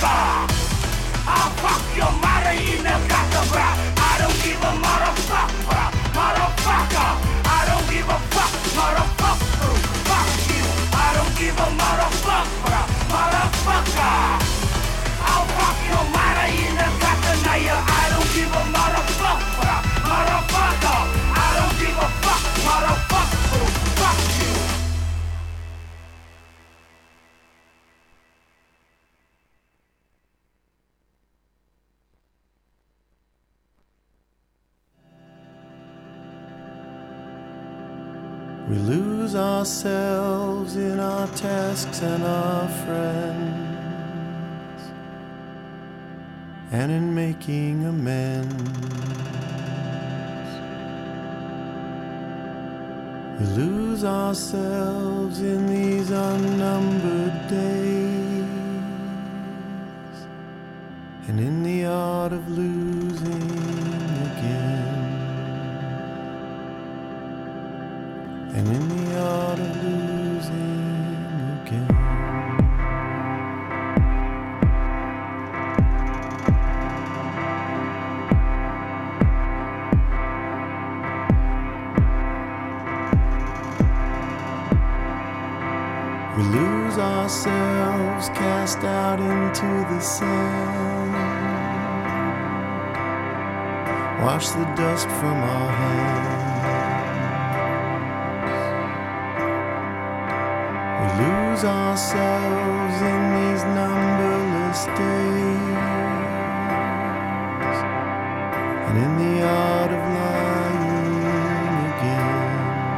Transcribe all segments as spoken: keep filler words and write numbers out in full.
We lose ourselves in our tasks and our friends, and in making amends. We lose ourselves in these unnumbered days, and in the art of losing again. And in the art of losing again. We lose ourselves, cast out into the sand, wash the dust from our hands. Lose ourselves in these numberless days, and in the art of lying again,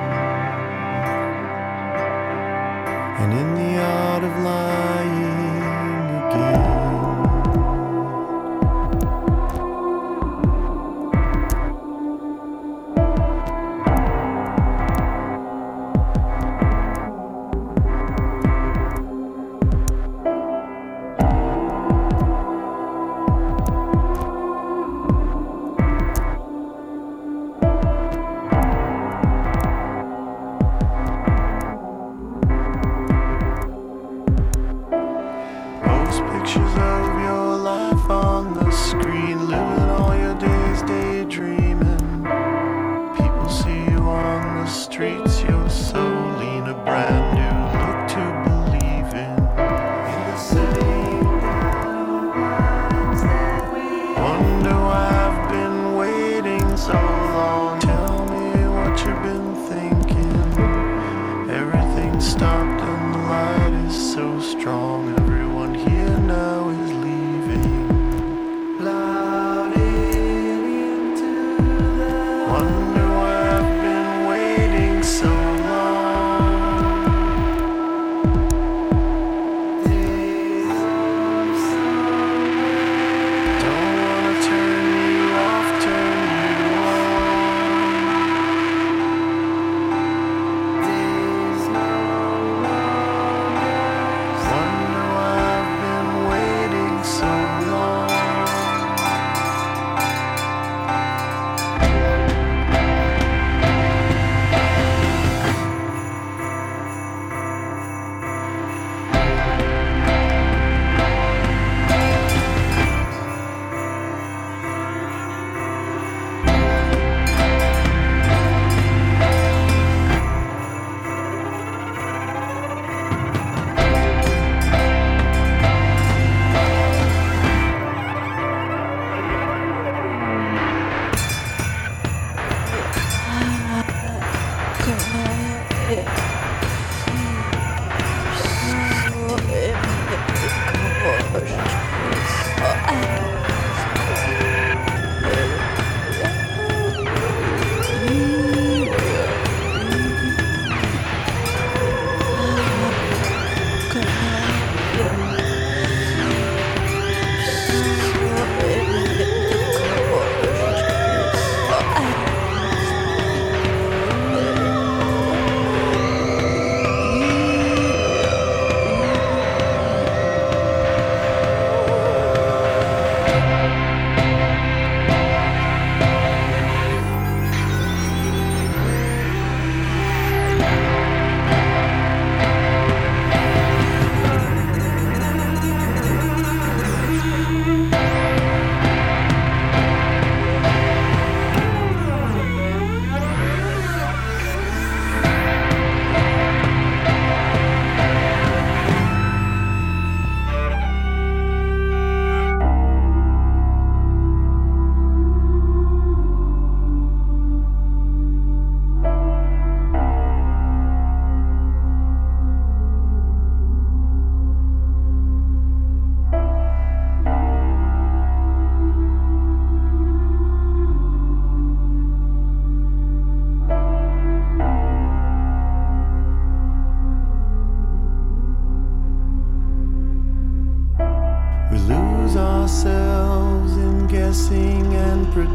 and in the art of lying again. Wonder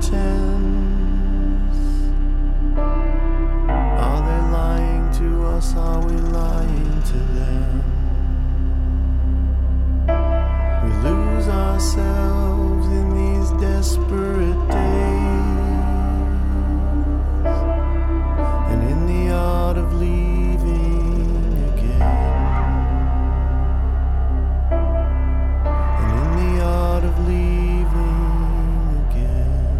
pretense? Are they lying to us? Are we lying to them? We lose ourselves in these desperate days, and in the art of leaving again, and in the art of leaving again.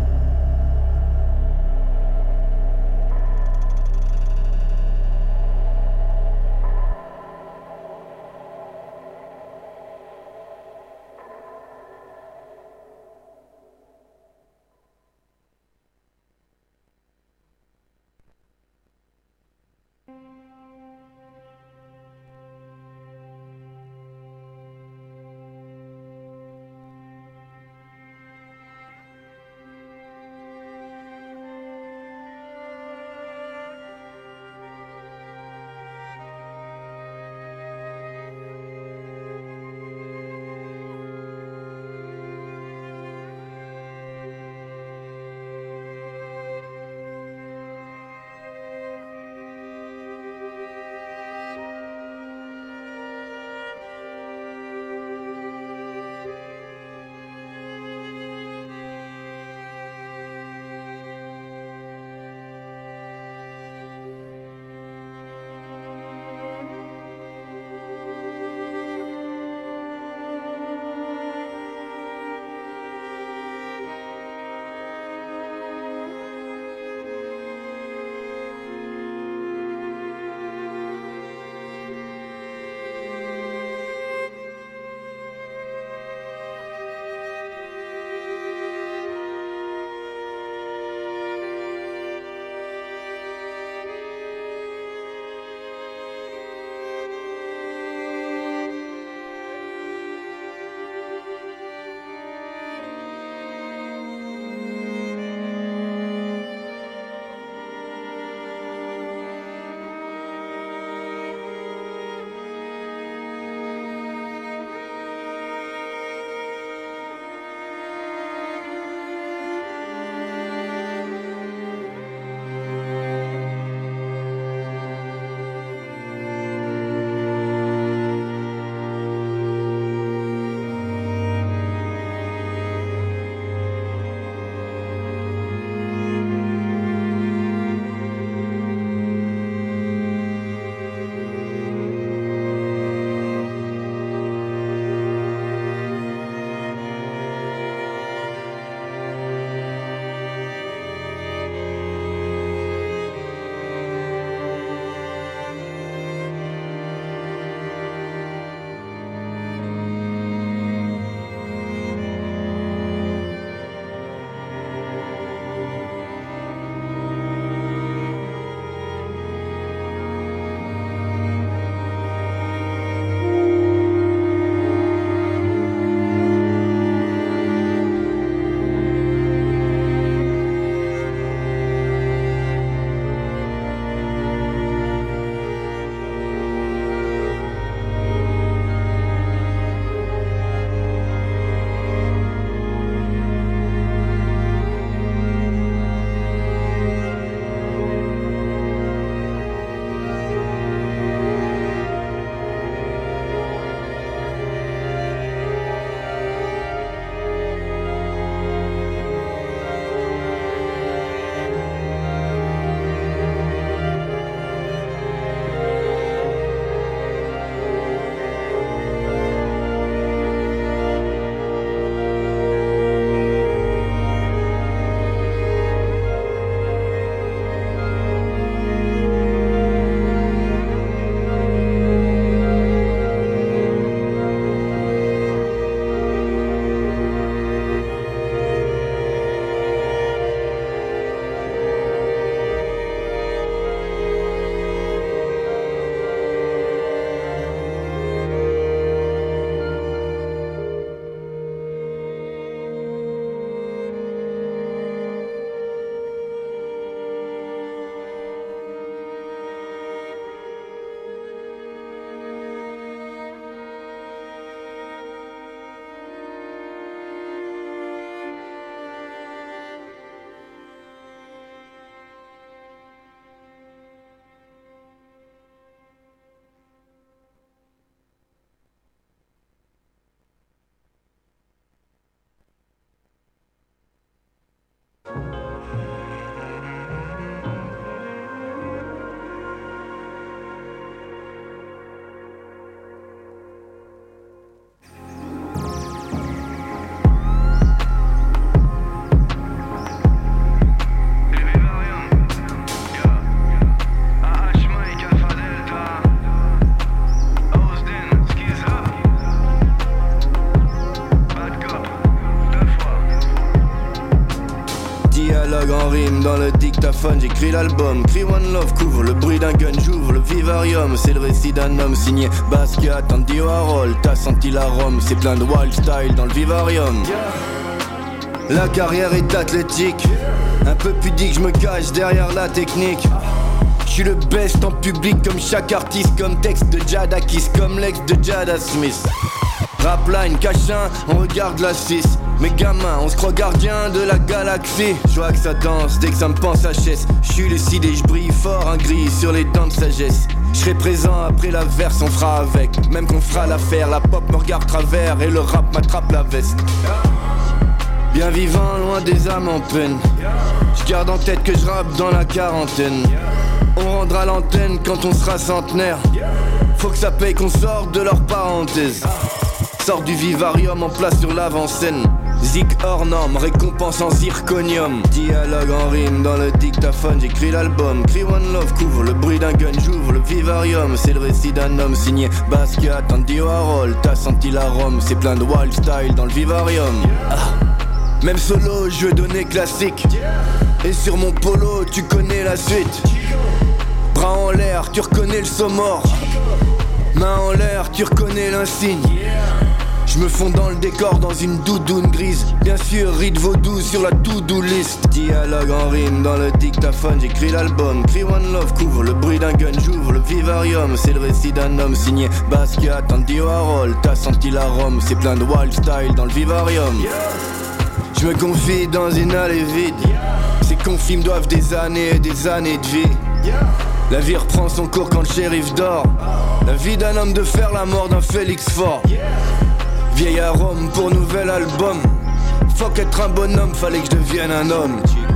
dictaphone, j'écris l'album. Crie One Love, couvre le bruit d'un gun, j'ouvre le vivarium. C'est le récit d'un homme signé Basquiat, Andy Warhol. T'as senti l'arôme, c'est plein de wild style dans le vivarium. La carrière est athlétique, un peu pudique, je me cache derrière la technique. Je suis le best en public comme chaque artiste, comme texte de Jadakis, comme l'ex de Jada Smith. Rapline, cachin, on regarde la Suisse. Mes gamins, on se croit gardien de la galaxie. Je vois que ça danse dès que ça me pense à chaise. Je suis lucide et je brille fort, un gris sur les dents de sagesse. Je serai présent après la verse, on fera avec. Même qu'on fera l'affaire, la pop me regarde travers et le rap m'attrape la veste. Bien vivant, loin des âmes en peine. Je garde en tête que je rappe dans la quarantaine. On rendra l'antenne quand on sera centenaire. Faut que ça paye qu'on sorte de leur parenthèse. Sort du vivarium en place sur l'avant-scène. Zik hors norme, récompense en zirconium. Dialogue en rime dans le dictaphone, j'écris l'album. Crie One Love, couvre le bruit d'un gun, j'ouvre le vivarium. C'est le récit d'un homme signé Basquiat, Andy Warhol. T'as senti l'arôme, c'est plein de wild style dans le vivarium. Ah. Même solo, je veux donner classique. Et sur mon polo, tu connais la suite. Bras en l'air, tu reconnais le saut mort. Main en l'air, tu reconnais l'insigne. Je me fonds dans le décor dans une doudoune grise. Bien sûr, rite vaudou sur la to-do list. Dialogue en rime dans le dictaphone, j'écris l'album. Crie One Love, couvre le bruit d'un gun, j'ouvre le vivarium. C'est le récit d'un homme signé Basquiat, Andy Warhol. T'as senti l'arôme, c'est plein de wild style dans le vivarium. Je me confie dans une allée vide. Ces conflits me doivent des années et des années de vie. La vie reprend son cours quand le shérif dort. La vie d'un homme de fer, la mort d'un Félix Fort. Vieil arôme pour nouvel album. Faut qu'être un bonhomme, fallait que je devienne un homme.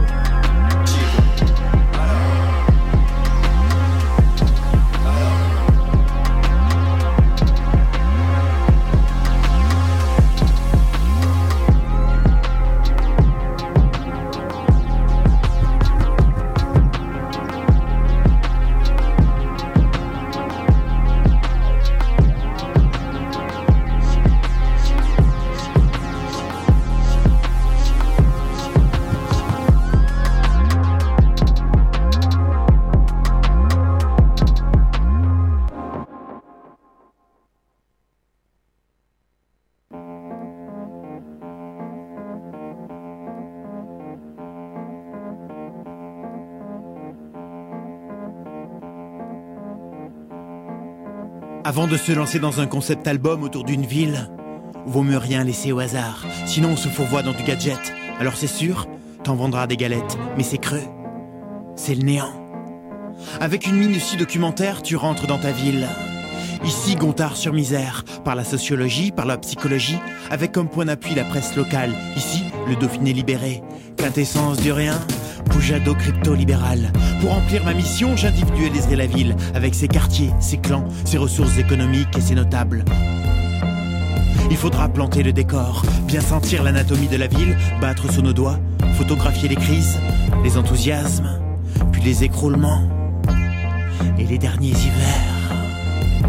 Avant de se lancer dans un concept album autour d'une ville, vaut mieux rien laisser au hasard, sinon on se fourvoie dans du gadget. Alors c'est sûr, t'en vendras des galettes, mais c'est creux, c'est le néant. Avec une minutie documentaire, tu rentres dans ta ville. Ici, Gontard-sur-Misère, par la sociologie, par la psychologie, avec comme point d'appui la presse locale. Ici, le Dauphiné libéré, quintessence du rien, Poujado crypto-libéral. Pour remplir ma mission, j'individualiserai la ville, avec ses quartiers, ses clans, ses ressources économiques et ses notables. Il faudra planter le décor, bien sentir l'anatomie de la ville, battre sous nos doigts, photographier les crises, les enthousiasmes, puis les écroulements et les derniers hivers.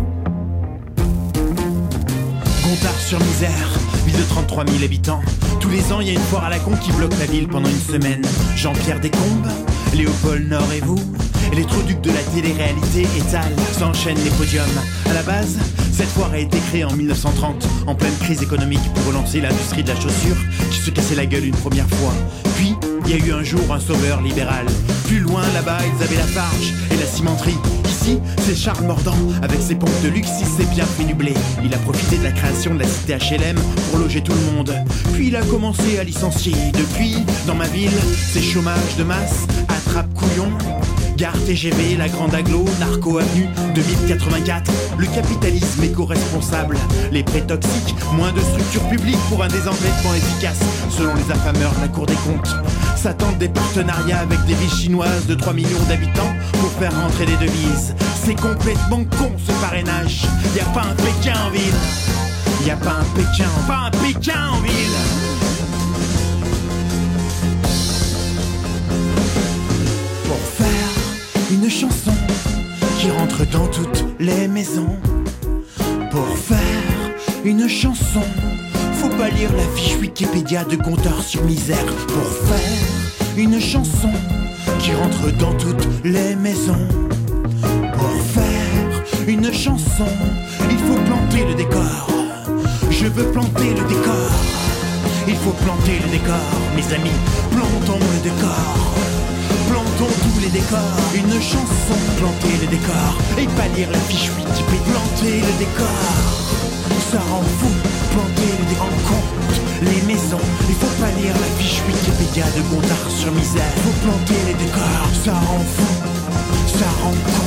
Gontard-sur-Misère, ville de trente-trois mille habitants. Tous les ans, il y a une foire à la con qui bloque la ville pendant une semaine. Jean-Pierre Descombes, Léopold Nord et vous, et les troducs de la télé-réalité étalent, s'enchaînent les podiums. À la base, cette foire a été créée en mille neuf cent trente, en pleine crise économique pour relancer l'industrie de la chaussure qui se cassait la gueule une première fois. Puis, il y a eu un jour un sauveur libéral. Plus loin, là-bas, ils avaient la Farge et la cimenterie. Ici, c'est Charles Mordant, avec ses pompes de luxe, il s'est bien fait du blé. Il a profité de la création de la cité H L M pour loger tout le monde. Puis il a commencé à licencier. Depuis, dans ma ville, c'est chômage de masse, attrape-couillon. Gare T G V, la grande agglo, Narco Avenue, deux mille quatre-vingt-quatre. Le capitalisme éco-responsable, les prêts toxiques, moins de structures publiques pour un désendettement efficace, selon les affameurs de la Cour des comptes. Ça tente des partenariats avec des villes chinoises de trois millions d'habitants pour faire rentrer des devises. C'est complètement con ce parrainage. Y a pas un Pékin en ville. Y a pas un Pékin, pas un Pékin en ville. Pour faire une chanson qui rentre dans toutes les maisons. Pour faire une chanson, faut pas lire la fiche Wikipédia de Gontard-sur-Misère. Pour faire une chanson qui rentre dans toutes les maisons. Pour faire une chanson, il faut planter le décor. Je veux planter le décor. Il faut planter le décor. Mes amis, plantons le décor. Plantons tous les décors. Une chanson, planter le décor. Et pas lire la fiche Wikipédia. Planter le décor. Ça rend fou. Planter le décor. En compte les maisons. Il faut pas lire la fiche Wikipédia de Gontard sur misère. Faut planter les décors. Ça rend fou. Ça rend con.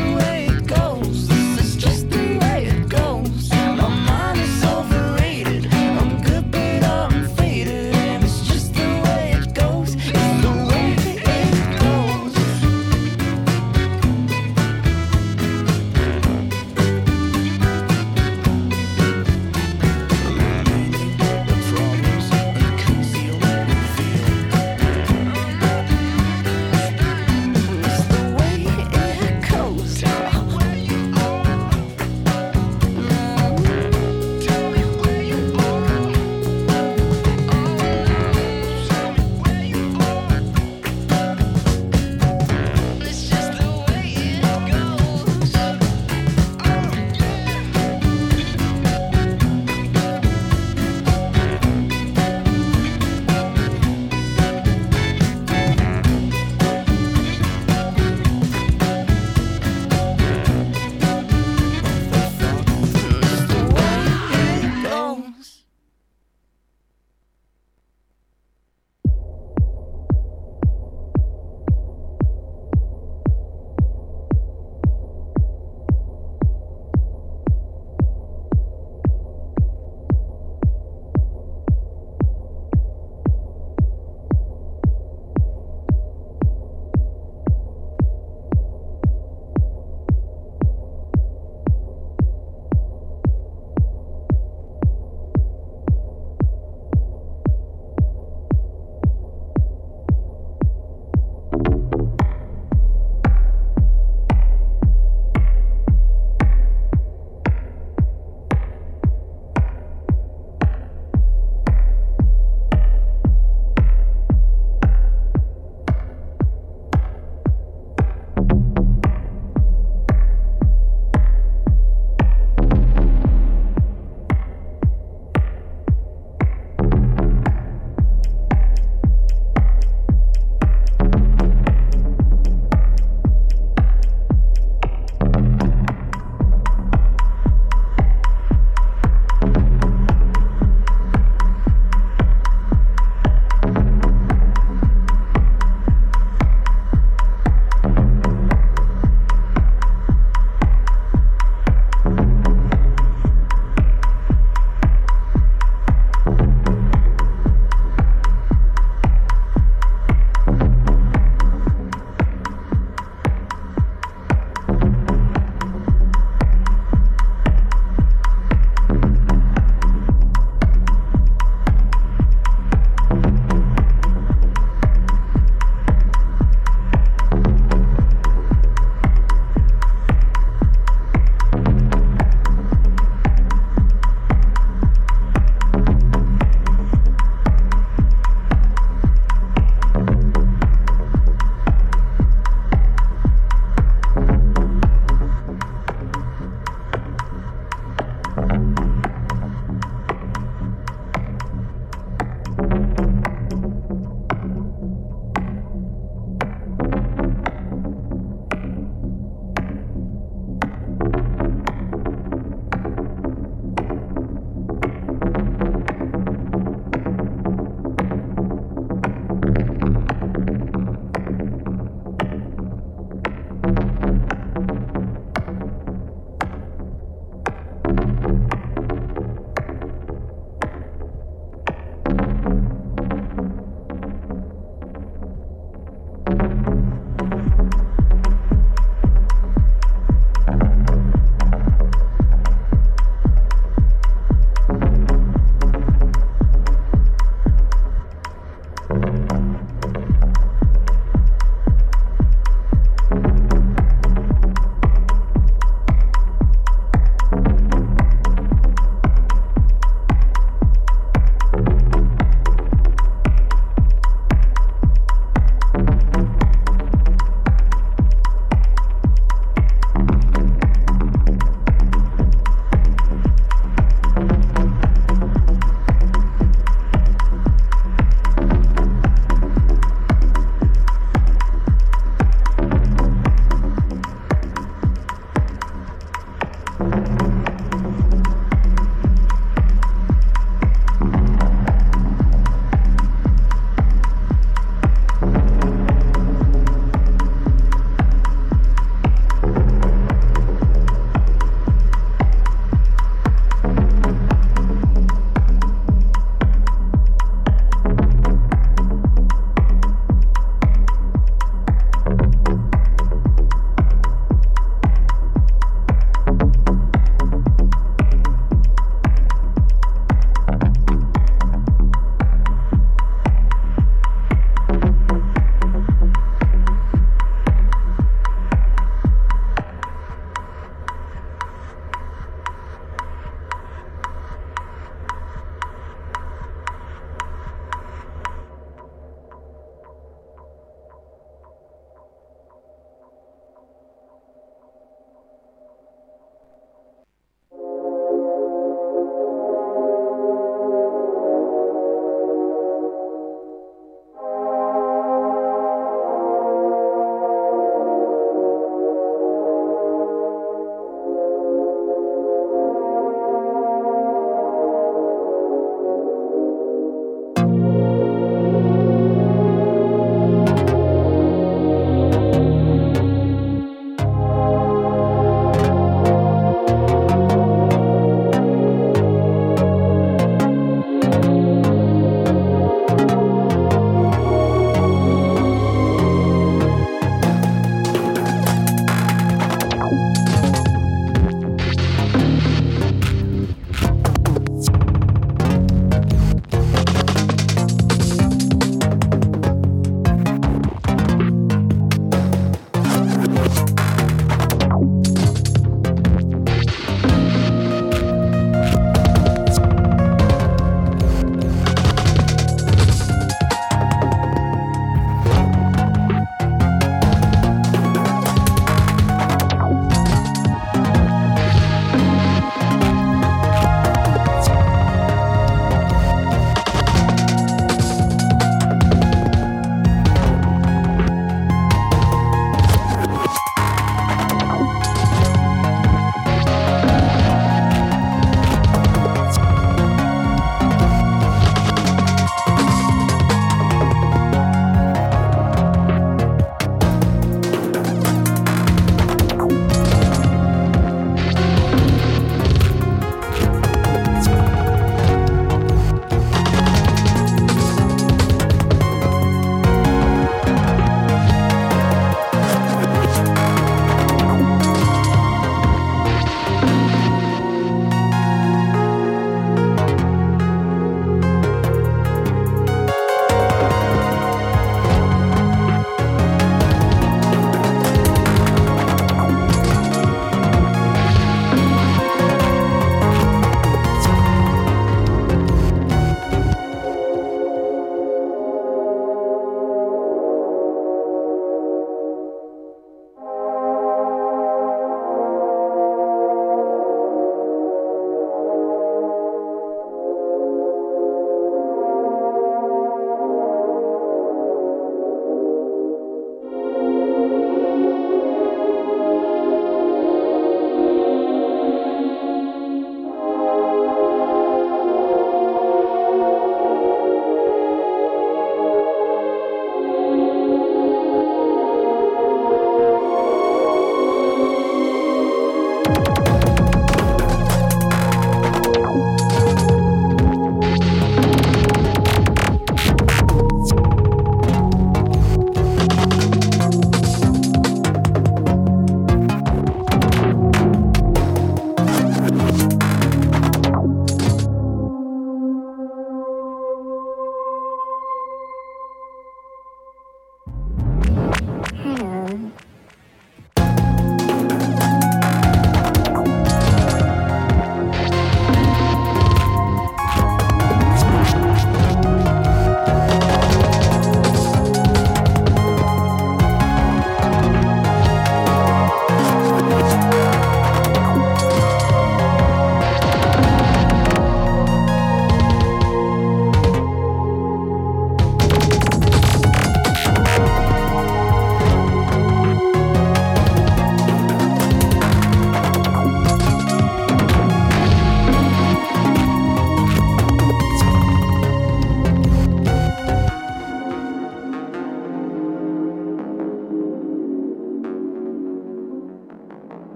It's just the way it goes. My mind is overrated.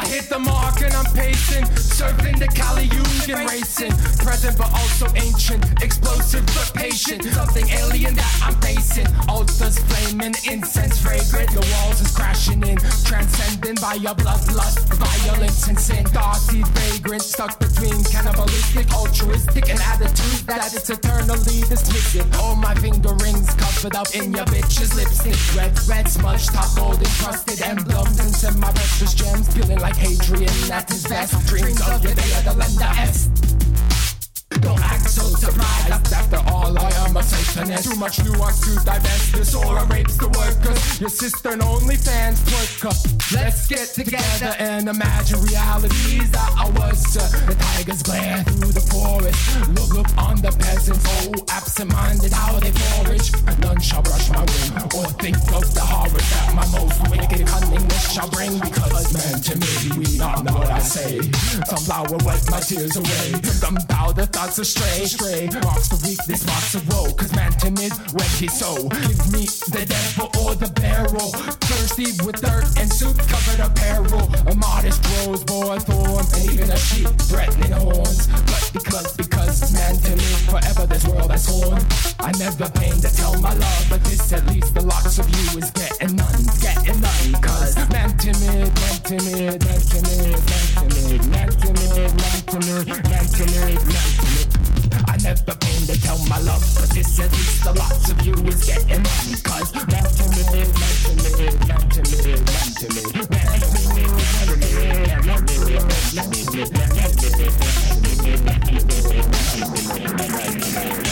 I hit the mark and I'm pacing, surfing the Kali Yugan racing. Present but also ancient, explosive but patient. Something alien that I'm facing. Altars flaming, incense fragrant. The walls is crashing in, transcending by your bloodlust, violence and sin. Darcy vagrant, stuck between cannibalistic, altruistic, and attitude that it's eternally dismissive. All my finger rings covered up in your bitch's lipstick. Red, red smudge, top gold encrusted emblems and send my precious gems, feeling like Hadrian at his best. Dreams of your day of the lender S. Don't act so surprised, after all I am a Satanist. Too much nuance to divest, your Sora rapes the workers. Your sister and only fans twerk up. Let's get together and imagine realities that I was to. The tigers glare through the forest, look, look on the peasants. Oh, absent-minded how they forage. None shall brush my wing or think of the horrors that my most wicked cunning wish shall bring. Because man, to me, we all know what I say. Some flower wipe my tears away. Some bow the thoughts astray, stray. Marks the weakness, marks the woe. Cause man timid when he's so. Give me the devil or the barrel. Thirsty with dirt and suit covered apparel. A modest rose bore thorns, and even a sheep threatening horns. But because, because man timid, forever this world has horn. I never pain to tell my love, but this at least the lots of you is getting none, getting none. Cause man timid, man timid, man timid, man timid, man timid, man timid, man timid, man timid. I never pain to tell my love, but this at least the lots of you is getting none. Cause man timid, man timid, man timid, man timid, man timid, man timid, man timid, man timid, man timid, man timid.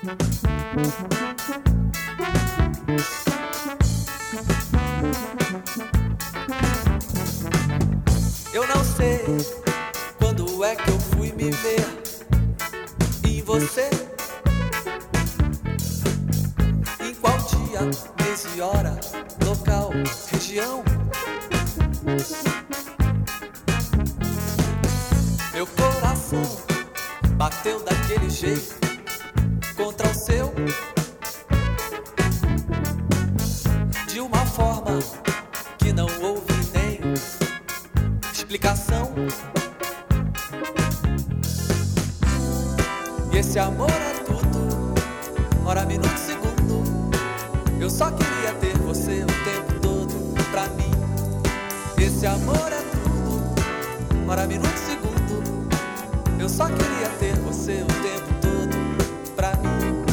Eu não sei quando é que eu fui me ver em você, em qual dia, mês e hora, local, região. Meu coração bateu daquele jeito contra o seu, de uma forma que não houve nem explicação. E esse amor é tudo, hora, minuto, segundo. Eu só queria ter você o tempo todo pra mim. Esse amor é tudo, hora, minuto, segundo. Eu só queria ter você o tempo todo pra mim.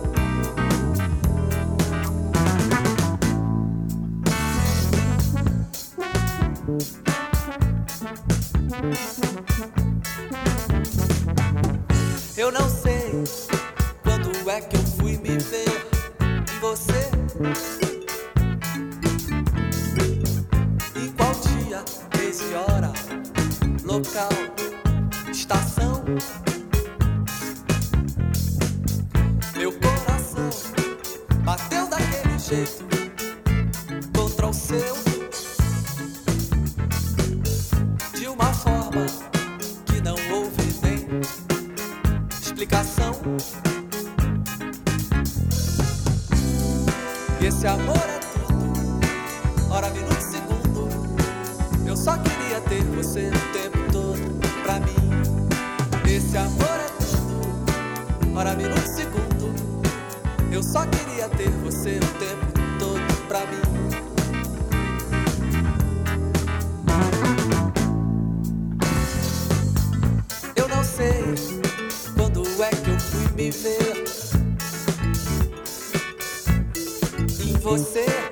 Eu não sei quando é que eu fui me ver em você, em qual dia, mês e hora, local, estação. Meu coração bateu daquele jeito contra o seu, de uma forma que não houve nem explicação. E esse amor é tudo, hora, minuto, segundo. Eu só queria ter você o tempo todo pra mim. Esse amor é tudo, hora, minuto, segundo. Eu só queria ter você o tempo todo pra mim. Eu não sei quando é que eu fui me ver em você,